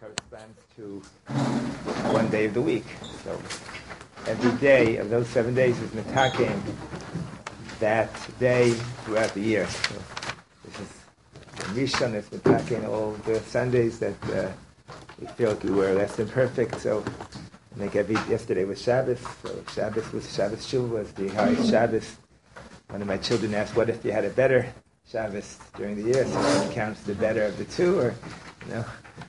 corresponds to one day of the week. So every day of those 7 days is metakein that day throughout the year. So this is Rishon, it's metakein all the Sundays that we feel like we were less than perfect. So like yesterday was Shabbos, so Shabbos Shuv was the highest Shabbos. One of my children asked, what if you had a better Shabbos during the year? So it counts the better of the two, or no?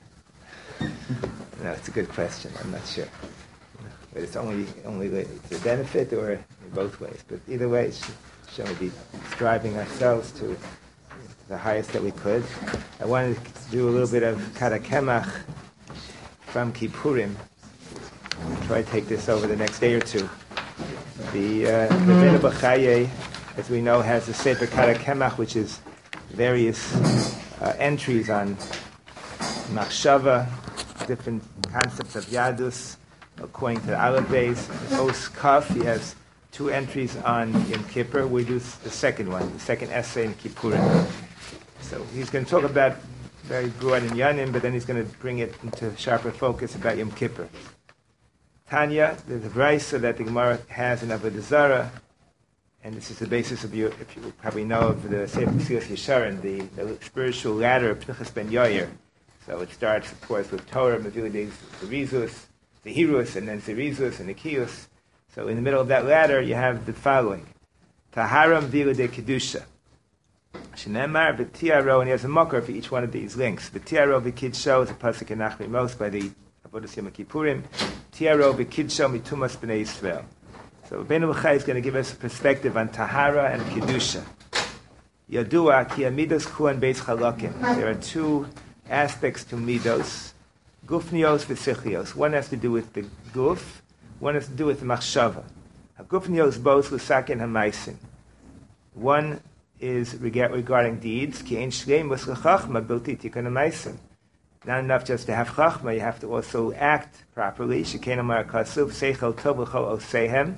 No, it's a good question. I'm not sure. But it's only it's a benefit, or in both ways. But either way, should we be striving ourselves to the highest that we could. I wanted to do a little bit of Karakemach from Kippurim. I'll try to take this over the next day or two. The Rebbeinu B'Chaye, as we know, has the Sefer Karakemach, which is various entries on Machshava, different concepts of Yadus, according to the Aleph Beis. Os Kaf, he has two entries on Yom Kippur. We do the second one, the second essay in Kippurim. So he's going to talk about very broad in Yanim, but then he's going to bring it into sharper focus about Yom Kippur. Tanya, there's a Brisa that the Gemara has in Avodah Zarah, and this is the basis of if you probably know of the Sefer Mesilas Yesharim, the spiritual ladder of Pinchas ben Yair. So it starts, of course, with Torah, Mevilei Zerizus, Zehirus, and then Zerizus and Nikius. So in the middle of that ladder, you have the following: Taharam Vilei Kedusha. Shenemar v'tiaro, and he has a makar for each one of these links. V'tiaro v'kidsho is a pasuk in Nachmi Mos by the Avodas Yom Kippurim. Tiaro v'kidsho mitumas b'nei Yisrael. So Rebbeinu B'Chaye is going to give us a perspective on Tahara and Kedusha. Yadua ki amidos kuan beis chalakim. There are two aspects to midos, gufnios v'sichlios. One has to do with the guf, one has to do with the machshava. Gufnios both l'sakin hamaisin. One is regarding deeds. Ki ein shleim v'schachma bilti tikun hamaisin. Not enough just to have chachma, you have to also act properly. Shekein amar kasuv seichel tov v'chol osehem.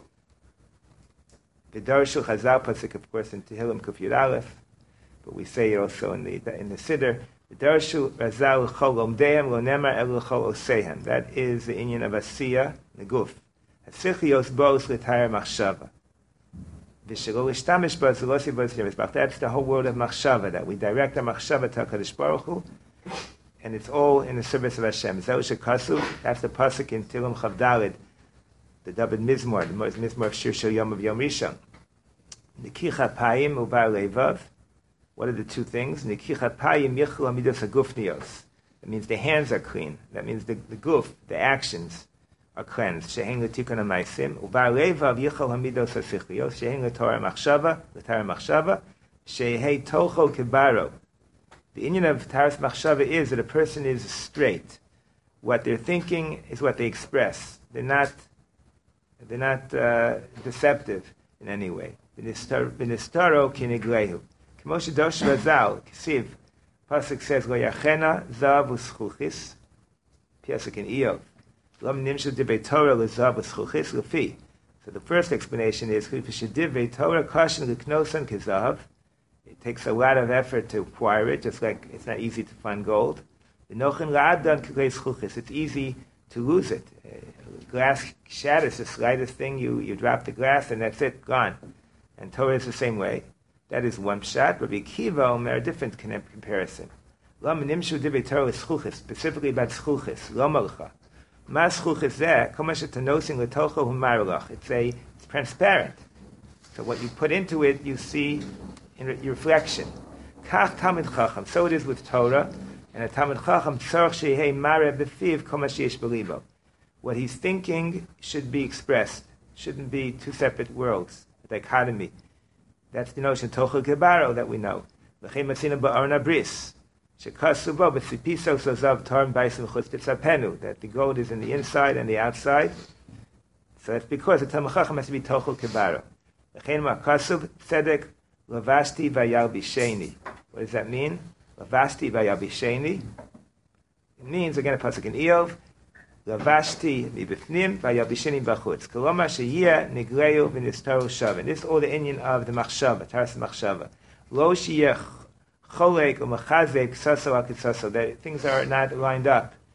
The Darshu Chazal pasuk, of course, in Tehillim Kuf Yud Aleph, but we say it also in the Siddur. The Darshu Chazal Chol Omdehem Lo Nemar El Chol Osehem. That is the inyan of Asiya, the Guf. Hasichios Bos L'Tayar Machshava. V'Shelo L'Shtamish Bos L'Osi Bos Yemisbach. That's the whole world of Machshava, that we direct our Machshava to HaKadosh Baruch Hu, and it's all in the service of Hashem. Zeh Shekasuv. That's the pasuk in Tehillim Chav Daled, the David Mizmor, the Mizmor of Shir Shel Yom of Yom Rishon. Nikicha Payim Ubar Levav. What are the two things? Nikicha Payim Yichlu Amidos Hagufnios. That means the hands are clean. That means the guf, the actions, are cleansed. Shehein L'tikun HaMaisim. Ubar Levav Yichlu Amidos HaSichlios. Shehein L'Torah Machshava. Shehei Tocho Kibaro. The inyan of Taras Machshava is that a person is straight. What they're thinking is what they express. They're not deceptive in any way. V'nistaro kiniglehu. K'moshe dosh razal, k'siv, pasuk says, Lo yachena zav u'schuchis, pasuk in Iyov. Lom nimshu dibei Torah l'zav u'schuchis l'fi. So the first explanation is, V'shedivei Torah kashin l'knosan k'zav. It takes a lot of effort to acquire it, just like it's not easy to find gold. V'nochin la'adan k'lei schuchis. It's easy to lose it. Glass shatters, the slightest thing, you drop the glass and that's it, gone. And Torah is the same way. That is one shot, but Akiva Omer, a different comparison. Lo nimshu dibei Torah schuchis, specifically about schuchis, lo malcha. Ma schuchis zeh, kol ma shetanosin l'tocho hu marulach. It's transparent. So what you put into it, you see in your reflection. Kach Talmid Chacham, so it is with Torah, and a Talmid Chacham tzarich shehei mareh b'fiv kol ma sheyesh b'libo. What he's thinking should be expressed. Shouldn't be two separate worlds, a dichotomy. That's the notion Tochel Kebaro that we know. L'chein matzina ba'arna bris. Shekasu bo b'tzipiso sozav tarm b'aisim chutz b'tzapenu. That the gold is in the inside and the outside. So that's because the Talmid Chacham has to be Tochel Kebaro. L'chein ma'kasuv tzedek lavashti v'yalbisheni. What does that mean? Lavashti v'yalbisheni. It means, again, a pasuk in Iyov, Lavashti mibifnim vayabisheni bachutz. Koloma sheyeh nigleu v'nistaru shava. This is all the inyan of the machshava, Taras Machshava. Lo sheyeh cholek u'machazek k'saso al k'saso. That things are not lined up.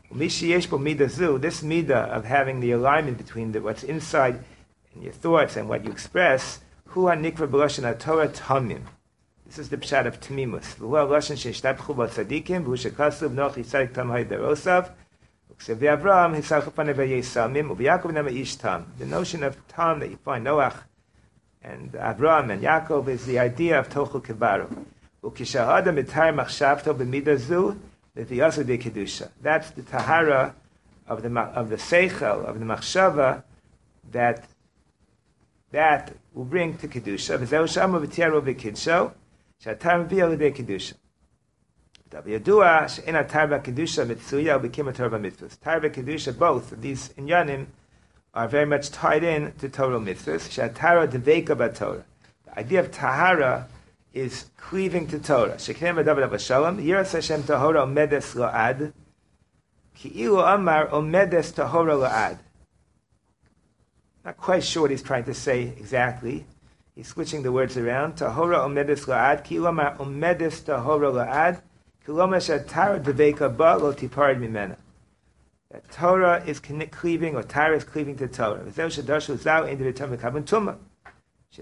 This midah of having the alignment between what's inside in your thoughts and what you express, hu hanikra b'lashon haTorah tamim. This is the pshat of tamimus. V'hu lashon sheishtabchu b'tzadikim, v'hu shekasuv noach yisadik tam ha'yiderosav, u'ksev Avraham hisalchu panav ha'yesamim, u'v'Yakov nama ish tam. The notion of tam that you find Noach and Avraham and Yaakov is the idea of tochel kebaru. U'kishahadam mitar machshavto b'midah zu, that's the tahara of the seichel, of the machshava, that will bring to kedusha. V'zeu shama v'tiaru v'kidsho, she'atar m'viyah l'dei kedusha. V'yadua she'en atar v'kedusha mitzuya u'bikim atar v'mitzvahs. Tar v'kedusha, both of these inyanim, are very much tied in to Torah mitzvahs. She'atara deveka b'Torah. The idea of tahara is cleaving to Torah. Shekhem v'David Avashalom, Yiras Hashem tahora omedes la'ad, ki'ilu amar omedes tahora la'ad. Not quite sure what he's trying to say exactly. He's switching the words around. Tahora omedes la'ad, ki'ilu amar omedes tahora la'ad, kiloma she'atara deveka ba lo tiparid mimena. That Torah is cleaving, or Torah is cleaving to Torah. V'zeu shedashu zau in the return v'kavon tumah. The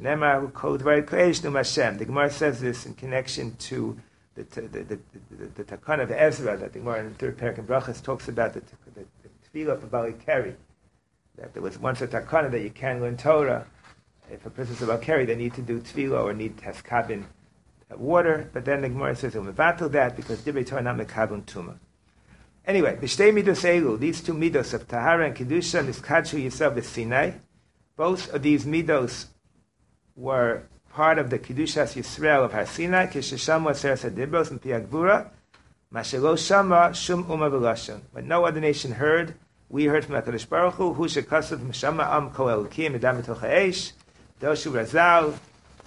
Gemara says this in connection to the Takana of Ezra, that the Gemara in the third parak in Brachas talks about the tefillah for Bali Keri. That there was once a Takana that you can learn Torah. If a person is about Keri, they need to do tefillah or need to have kabin water. But then the Gemara says, "Umevatel that because divrei Torah not mekabun tuma." Anyway, b'shtei midos elu, these two midos of tahara and kedusha, niskadshu yisrael b'Sinai, both of these midos were part of the Kedushas Yisrael of Har Sinai, Kisheshamu Aseres HaDibros and Piagvura, Mashelo Shama Shum Uma V'Lashon. When no other nation heard, we heard from HaKadosh Baruch Hu, Hu Shekasav Meshama Am Ko Elokim, Edam B'toch HaEsh, Doshu Razal.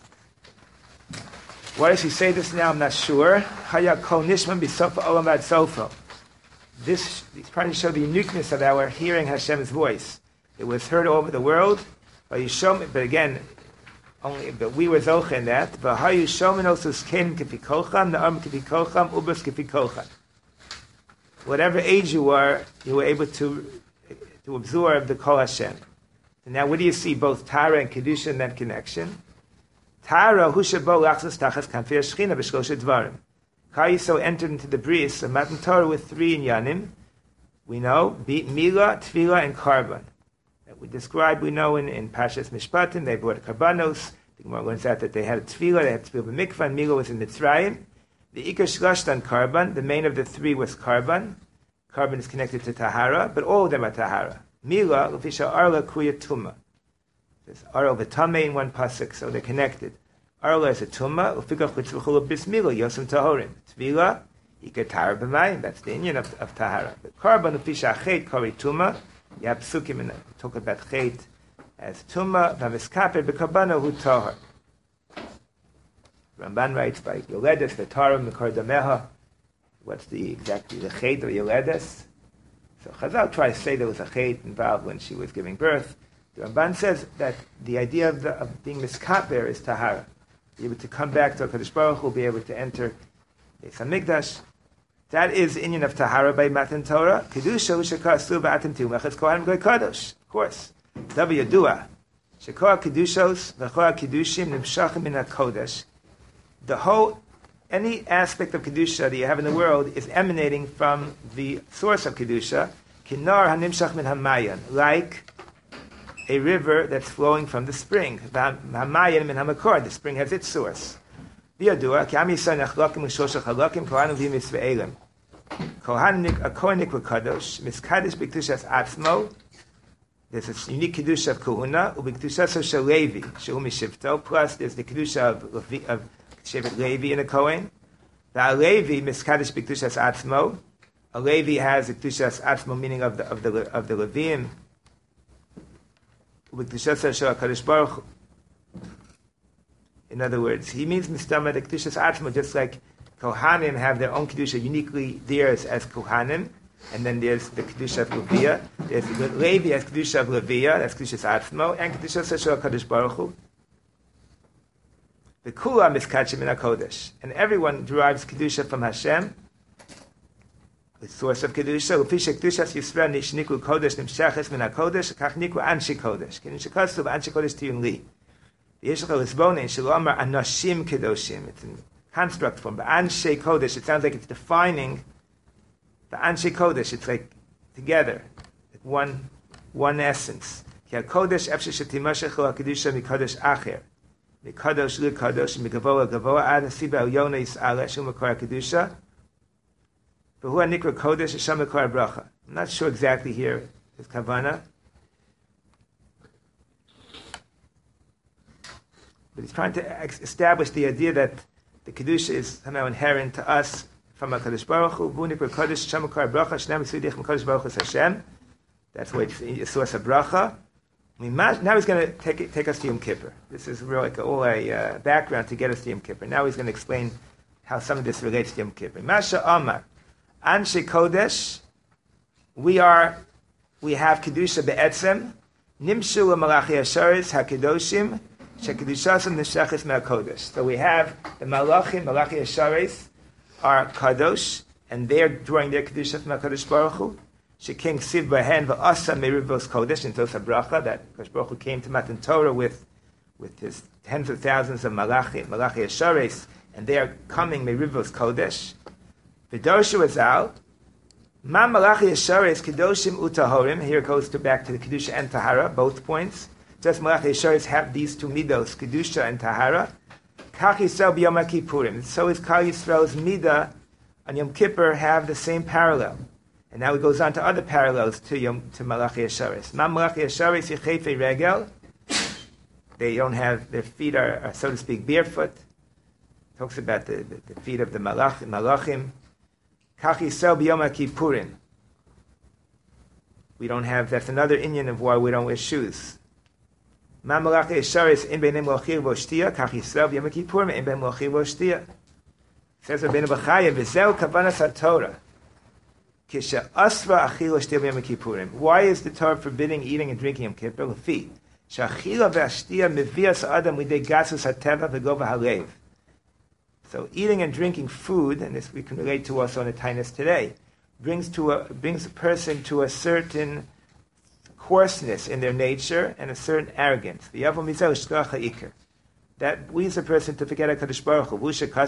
Why does he say this now? I'm not sure. Haya Kol Nishman B'Sofa Olam Vad Sofa. These probably show the uniqueness of our hearing Hashem's voice. It was heard all over the world, but again, but we were zoche in that. V'hayu shomenos uskenim kefikocham, na'am kefikocham, ubas kefikocham. Whatever age you were able to absorb the Kol Hashem. And now, what do you see? Both Tara and Kedusha in that connection. Tara hu shebo lachzos tachas kanfei hashchina b'shlosha dvarim. Klal Yisrael entered into the bris of Matan Torah with three inyanim. We know Mila, Tefillah, and Karban. We describe, we know in Parshas Mishpatim, they brought karbanos. The Gemara learns out that they had a tefillah, they had tefillah b'mikvah, and Mila was in Mitzrayim. The Ikar Shlashtan Karban, the main of the three was Karban. Karban is connected to Tahara, but all of them are Tahara. Mila, Lufisha Arla Kuya Tuma. There's Arla V'Tameh in one pasuk, so they're connected. Arla is a Tuma, Ufikach L'tzvuchul Bismila, Yosem Tahorim. Tefillah, Ikar Tahara B'mayim, that's the Indian of Tahara. The Karban, Lufisha Achet Kari Tuma. You have psukim and talk about chait as tuma v'miskaper b'karbano hu tahar. Ramban writes by Yoledes v'tarim m'kardameha. What's the chait of Yoledes? So Chazal tries to say there was a chait involved when she was giving birth. The Ramban says that the idea of being miskaper is tahara. Be able to come back to HaKadosh Baruch Hu, be able to enter Beis Hamikdash. That is the Inyan of Tahara by Matan Torah. Kedusha u'shekasu ba'atim ti'umechas kohanim goy kadosh. Of course. Davi Yadua. Shekor kedushos v'chor kedushim nimshachim min hakodesh. The whole, any aspect of kedusha that you have in the world is emanating from the source of kedusha. Kinar hanimshach min hamayan, like a river that's flowing from the spring. Hamayan min hamakor. The spring has its source. V'yadua ki am yisrael nachlakim u'shoshach halakim kohanim v'yimis ve'elim. Kohanik v'kadosh miskadosh b'kedushas atzmo. There's a unique kedusha of Kohuna, u'b'kedushas shel Levi shehu mishivto. Plus, there's the kedusha of Shevet Levi in a Kohen. The Levi miskadosh b'kedushas atzmo. A Levi has a kedushas atzmo, meaning of the Leviim. U'b'kedushas shel HaKadosh Baruch Hu. In other words, he means mistama the kedushas atzmo, just like Kohanim have their own kedusha uniquely theirs as Kohanim, and then there's the kedusha of Leviah. There's Levi as kedusha of Leviah, that's kedushas atzmo, and kedushas shel HaKadosh Baruch Hu. The kula miskachim min hakodesh, and everyone derives kedusha from Hashem. the source of kedusha. Ufisha kedushas Yisrael nishniku kodesh nimshaches min hakodesh kach niku anshi kodesh. Kedusha kasuv anshi kodesh tiyun li. Yeshachal isbonin shalomar anashim kedoshim. It's in construct form. But anshe kodesh. It sounds like it's defining the anshe kodesh. It's like together, like one essence. Ki hakodesh efshe shetimashech la kedusha mikodesh acher. Mikadosh likadosh mikavoa gavoa ad hasiba yona yis'ala shum makor kedusha. I'm not sure exactly here his kavana, but he's trying to establish the idea that the kedusha is somehow inherent to us from HaKadosh Baruch Hu. That's why it's a source of bracha. Now he's going to take us to Yom Kippur. This is really a background to get us to Yom Kippur. Now he's going to explain how some of this relates to Yom Kippur. Masha Amar. Anshe Kodesh, we have Kedusha be'etzem, Nimshu Malachi Asharis HaKedoshim, Shekedushasam Nishachis Me'aKodesh. So we have the Malachi Asharis are Kadosh, and they're drawing their Kedusha from HaKadosh Baruch Hu. Sheking Siv Bahen V'asa Merivos Kodesh, and Tosa Bracha, that HaKadosh Baruch Hu came to Matan Torah with his tens of thousands of Malachi Asharis, and they are coming Merivos Kodesh. V'dorshu azal, ma malachi yesharis kedoshim utahorim. Here it goes back to the kedusha and tahara, both points. Just malachi yesharis have these two midos, kedusha and tahara. Kach Yisrael b'yom kippurim. So is Kal Yisrael's midah on Yom Kippur have the same parallel. And now it goes on to other parallels to malachi yesharis. Ma malachi yesharis yechefei regel. They don't have, their feet are so to speak barefoot. Talks about the feet of the malachim. Kach Yisrael b'yom kippurim. We don't have, that's another inyan of why we don't wear shoes. Ma malachi yesharis in beinim lochir v'shtia, kach Yisrael b'yom kippurim in beinim lochir v'shtia. Says Rabbeinu Bachaya, v'zeu kavanas haTorah. Kisha asra achil v'shtia b'yom kippurim. Why is the Torah forbidding eating and drinking Yom Kippur? Lefi, she'achila v'ashtia mevias adam lidei gasus hateva v'gova halev. So eating and drinking food, and this we can relate to also in the Tainus today, brings a person to a certain coarseness in their nature and a certain arrogance. That leads a person to forget HaKadosh Baruch Hu.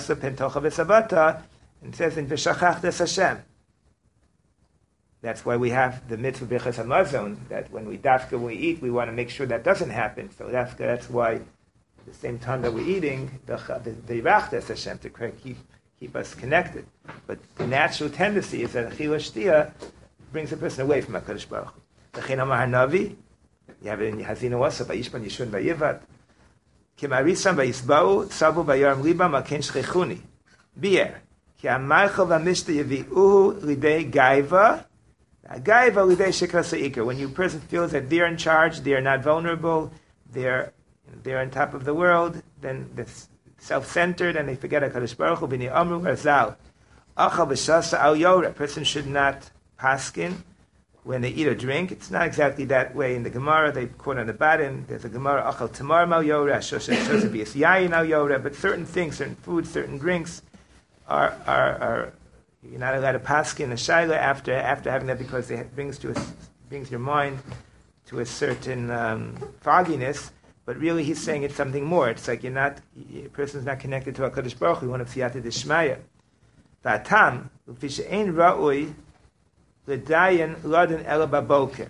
And says in V'shachachtes Hashem. That's why we have the mitzvah Birchas Hamazon, that when we eat, we want to make sure that doesn't happen. So that's why at the same time that we're eating, the Yirachtes Hashem, to keep us connected. But the natural tendency is that Achila Shtia brings a person away from HaKadosh Baruch Hu. L'chein Amar HaNavi, you have it in Hazina Wasa, Vayishban Yishun Vayivat, Kim Arisam Vayisbau, Tzavu Vayaram Libam, Aken Shchechuni, Bier, Ki Amaychel Vamishta Yavi'uhu Lidei Gaiva, Gaiva Lidei Shekra Se'ikar. When a person feels that they're in charge, they're not vulnerable, they're on top of the world, then that's self-centered, and they forget HaKadosh Baruch Hu. B'nei Amru Arzal, Achal B'shasa Al Yoreh. A person should not paskin when they eat or drink. It's not exactly that way in the Gemara. They quote on the bottom. There's a Gemara, Achal Tamar Mal Yoreh, Shosha Bias Yayin Al Yoreh. But certain things, certain foods, certain drinks are you're not allowed to paskin a shaila after having that, because it brings your mind to a certain fogginess. But really, he's saying it's something more. It's like a person's not connected to HaKadosh Baruch Hu. You want to siyata d'shmaya. V'atam, u'fishe'ein ra'ui l'dayan ladin ela baboker.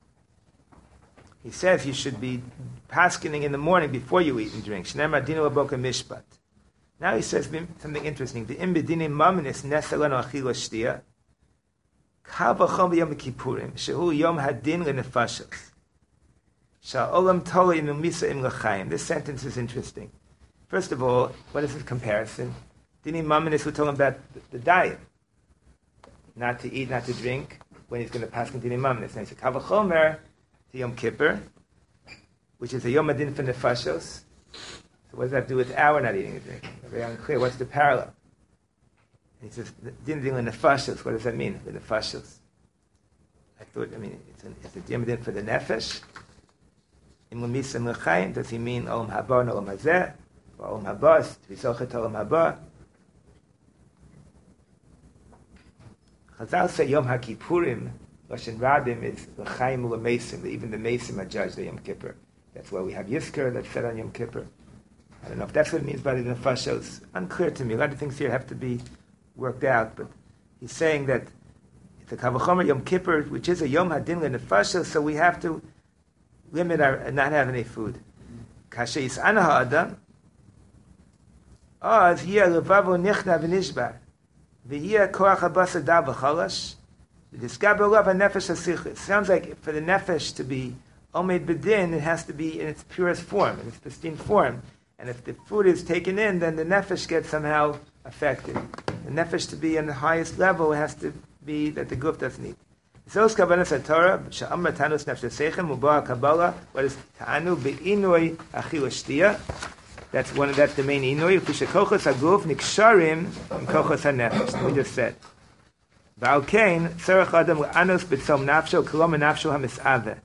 He says you should be paskening in the morning before you eat and drink. Shneimar dinu baboker mishpat. Now he says something interesting. V'im b'dinim maminis nesalenu achila shtia. Kal v'chom b'yom kippurim. Shehu yom hadin l'nefashos. This sentence is interesting. First of all, what is the comparison? Dini Mamanis who told him about the diet. Not to eat, not to drink, when he's going to pass Dini Mamanis. And he said, Kavachomer to Yom Kippur, which is a Yom Adin for Nefashos. So what does that do with our not eating and drinking? Very unclear. What's the parallel? And he says, Din Din Nefashos. What does that mean, the Nefashos? It's a Yom Adin for the Nefesh. Does he mean Olam Haba and Olam Hazeh? Or Olam Haba, to be Zochet Olam Haba? Chazal say Yom HaKippurim, Lashon Rabim, is L'chaim U'Lemesim. Even the Mesim are judged the Yom Kippur. That's why we have Yizkor that's said on Yom Kippur. I don't know if that's what it means by the nefashos. Unclear to me. A lot of things here have to be worked out, but he's saying that it's a Kavachomer Yom Kippur, which is a Yom Hadin Nefashos, so we have to limit our not having any food. Kashe Yis'ana Ha'adam, Az Yeh Levavo Nichna V'Nishbar, V'Yeh Koach HaBasar Da V'Chalash, V'Diskaber Olav HaNefesh HaSichus. It sounds like for the Nefesh to be Omed B'Din, it has to be in its purest form, in its pristine form. And if the food is taken in, then the nefesh gets somehow affected. The nefesh to be on the highest level has to be that the guf doesn't eat. So kavanas Torah, she'amar tanus nefesh seichem u'ba Kabbalah. What is ta'anu be'inoi achil shtia? That's the main inoi. Kishakochos haguf niksharim in kochos hanefesh. We just said. V'al kein tzarech adam le'anus b'tzom nafsho kolom nafsho hamisaveh.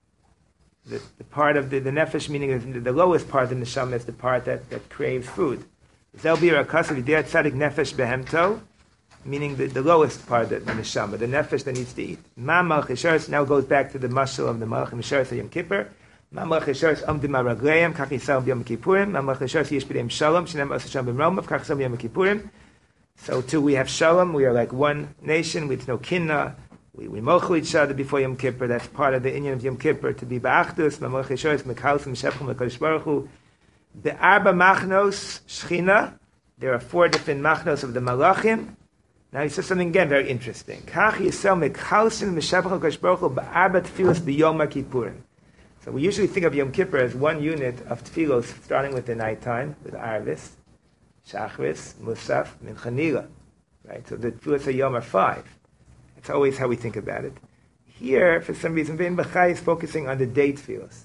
The part of the nefesh, meaning the lowest part of the neshama, is the part that craves food. Zel bir akasav yidei tzadik nefesh behemto, meaning the lowest part of the neshama, the nefesh that needs to eat. Ma malach yisharis now goes back to the mashal of the malach yisharis of Yom Kippur. Ma malach yisharis amdim aragleim kach yisrael b'Yom Kippurim. Ma malach yisharis yish b'deim shalom shenem asa shalom b'mromav kach yisrael b'Yom Kippurim. So too we have shalom. We are like one nation with no kinna. We mochel each other before Yom Kippur. That's part of the inyan of Yom Kippur, to be ba'achdus, ma'moch yeshoyes, mekhalsim, shepchum, l'kodesh baruch hu. The arba machnos, shchina, there are 4 different machnos of the malachim. Now he says something again very interesting. Kach yisel mekhalsim, shepchum, l'kodesh baruch hu, ba'arba tfilos b'yom HaKippurim. So we usually think of Yom Kippur as one unit of tfilos, starting with the nighttime, with arvis, shachris, musaf, mincha, right? So the tfilos of Yom are 5. It's always how we think about it. Here, for some reason, Vein Bachai is focusing on the day tefillos.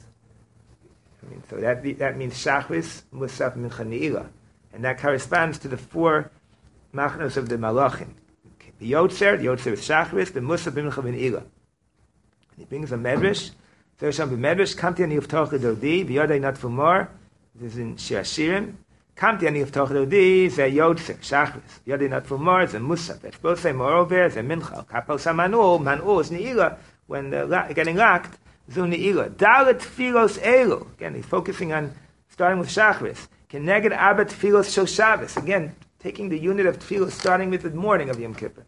So that means Shachris, Musaf, Mincha, Ne'ilah. And that corresponds to the 4 machnos of the Malachim. The Yotzer is Shachris, the Musaf, Mincha, Ne'ilah. He brings a Medrash. So Sham b'Medrash, Kamti ani uftoch l'dodi, v'yodai not fumor. This is in Shir Hashirim. Kamti ani uftoch l'dodi, ze Yotzer, Shachris. Yodai not fumor, ze Musaf. It's both say moreover, ze Mincha. Kapel manul is Ne'ilah. When getting locked, zu Ne'ilah. Dalet filos elu. Again, he's focusing on starting with Shachris. Keneged abet filos shel Shabbos. Again, taking the unit of tefillah, starting with the morning of Yom Kippur.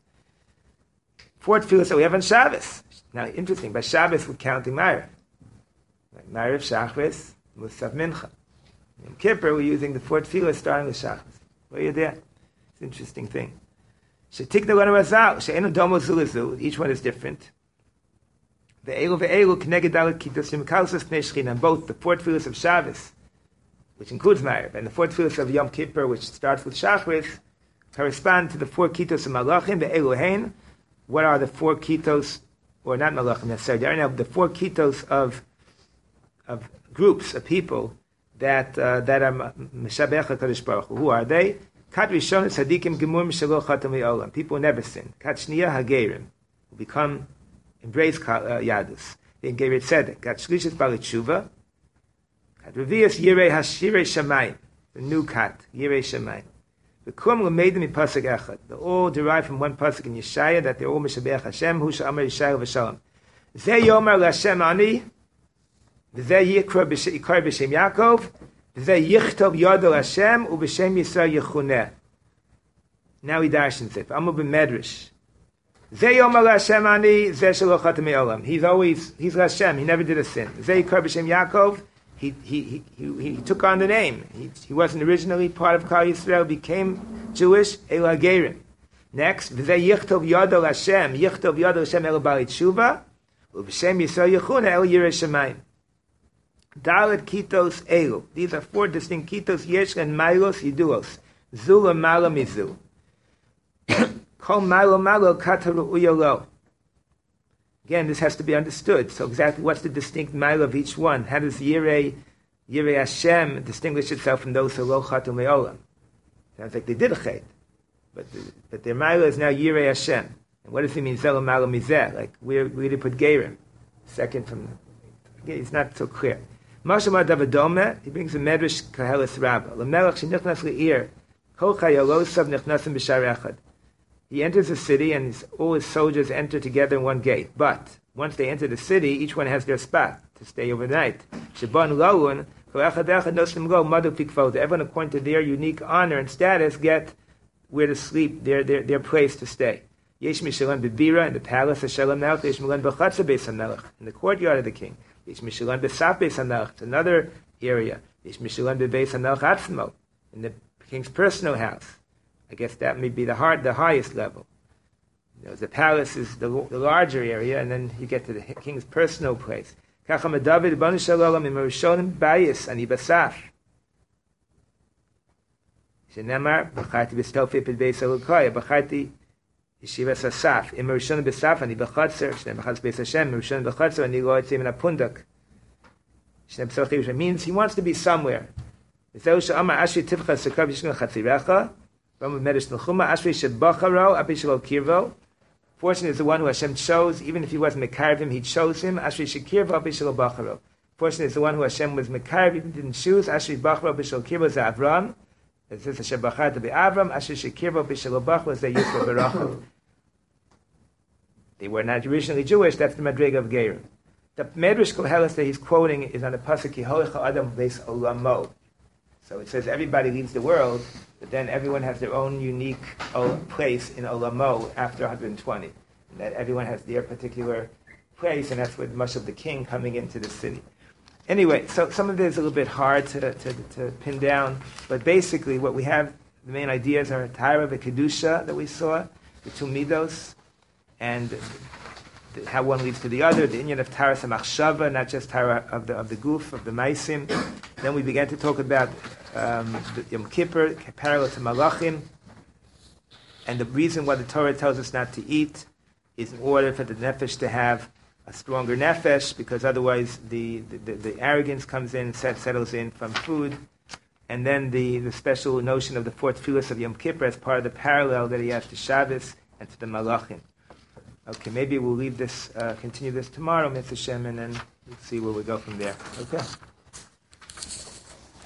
4 tefillos that we have on Shabbos. Now, interesting, by Shabbos we're counting Ma'ariv. Like Ma'ariv, Shachris, Musaf, Mincha. Yom Kippur we're using the 4 tefillos starting with Shachris. Where are you there? It's an interesting thing. Shetikna lanu razal, she'enu domo zu lezu. Each one is different. Ve'elu k'neged dalet kitos shemkalsos pnei shechina. Both the 4 tefillos of Shabbos, which includes Ma'ariv, and the 4 tefillos of Yom Kippur, which starts with Shachris, correspond to the 4 kitos of Malachim. Ve'elu hein. What are the 4 kitos, or not Malachim necessarily? Now, the 4 kitos of groups of people that are Meshabech HaKadosh Baruch Hu. Who are they? Kat Rishon Tzadikim Gemur Mishalo Chatam Le'olam. People who never sin. Kat Shniya Hagerim, who become, embrace Yadus. Then Geir Tzedek. Kat Shlishis Balit Tshuva. Kat Revius Yirei Hashirei Shamayim. The new Kat, Yirei Shamayim. The Kum L'meidim Pasuk Echad. They all derive from one pasuk in Yeshaya that they're all Meshabech Hashem, Hu Sha'amar Yeshaya V'Shalom. Zeh Yomer L'Hashem Ani, V'zeh Yikra B'Shem Yaakov, V'zeh Yichtov Yodel Hashem, U'B'Shem Yisrael Yechuneh. Now he darshens it. Amu b'Medrash. Zeh Yomer L'Hashem Ani, Zeh Shelo Chatam Me'olam. He's Hashem, he never did a sin. Zeh Yikra B'Shem Yaakov, he took on the name. He wasn't originally part of Klal Yisrael, became Jewish, Ela Gerim. Next, V'zeh Yichtov Yodel Hashem, Yichtov Yodel Hashem El Bali Tshuva, U'B'Shem Yisrael Yechuneh El Yirei Shamayim. Dalet Kitos Elu. These are 4 distinct Kitos, Yesh and Mailos Yiduos. Zula Mala Mizu. Kol Malo Malo Kataru Uyolo. Again, this has to be understood. So exactly what's the distinct mile of each one? How does Yirei Hashem distinguish itself from those who lo chatu me'olam? Sounds like they did a chet. But their mile is now Yirei Hashem. And what does he mean, Zelo Malo Mizeh? Like, where did he put Gerim? Second from it's not so clear. Mashal Davidome, he brings a Medrash Kahelis Rabbah. L'melech shenichnas le'ir, kol chayalosav nichnasim b'shar echad. he enters the city, and all his soldiers enter together in one gate. But once they enter the city, each one has their spot to stay overnight. Everyone, according to their unique honor and status, get where to sleep, their place to stay. Yesh Mishalan Bibira in the palace of Shalom Melech, Yesh Mishalan B'chatza Beis HaMelech in the courtyard of the king. Yesh Mishalan B'saf Beis HaMelech, it's another area. Yesh Mishalan B'Beis HaMelech Atzmo in the king's personal house. I guess that may be the highest level. The palace is the larger area, and then you get to the king's personal place. Kacham David Banu Shalom Imerishonim Bayis Ani Basaf. Shenemar B'chati B'Stofi B'Beis HaLukoya B'chati Yeshivas Asaf. Imerishonim B'Saf Ani B'Chatzer Shnem B'Chatz Beis Hashem Imerishonim B'Chatzer Ani Lo Yitzim In Apundak. Shnem B'Sochi means he wants to be somewhere. Zeu She'amar Ashri Tivcha Sekav Yishnu Chatzirecha. Fortunate is the one who Hashem chose, even if he wasn't Mekarev him, he chose him. Ashri Shekirvo Bishal Bacharo. Fortunate is the one who Hashem was Mekarev, even didn't choose. Ashri Bacharo Bishal Kirvo is Avram. It says Hashem Bachar to be Avram. Ashri Shekirvo Bishal Bacharo is the Yisro Barachov. They were not originally Jewish. That's the Madriga of Geir. The Medrash Koheles that he's quoting is on the pasuk Yeholecha Adam Beis Olamo. So it says everybody leaves the world, but then everyone has their own unique place in Olamo after 120. And that everyone has their particular place, and that's with much of the king coming into the city. Anyway, so some of it is a little bit hard to pin down, but basically what we have, the main ideas are Tahara v'Kedusha that we saw, the two midos, and how one leads to the other, the inyan of Taras HaMachshava, not just Tara of the Guf, of the Maisim. Then we began to talk about the Yom Kippur, parallel to Malachim, and the reason why the Torah tells us not to eat is in order for the nefesh to have a stronger nefesh, because otherwise the arrogance comes in, settles in from food, and then the special notion of the fourth tefillah of Yom Kippur as part of the parallel that he has to Shabbos and to the Malachim. Okay, maybe we'll leave this, continue this tomorrow, Mitzvah Shem, and then we'll see where we go from there. Okay.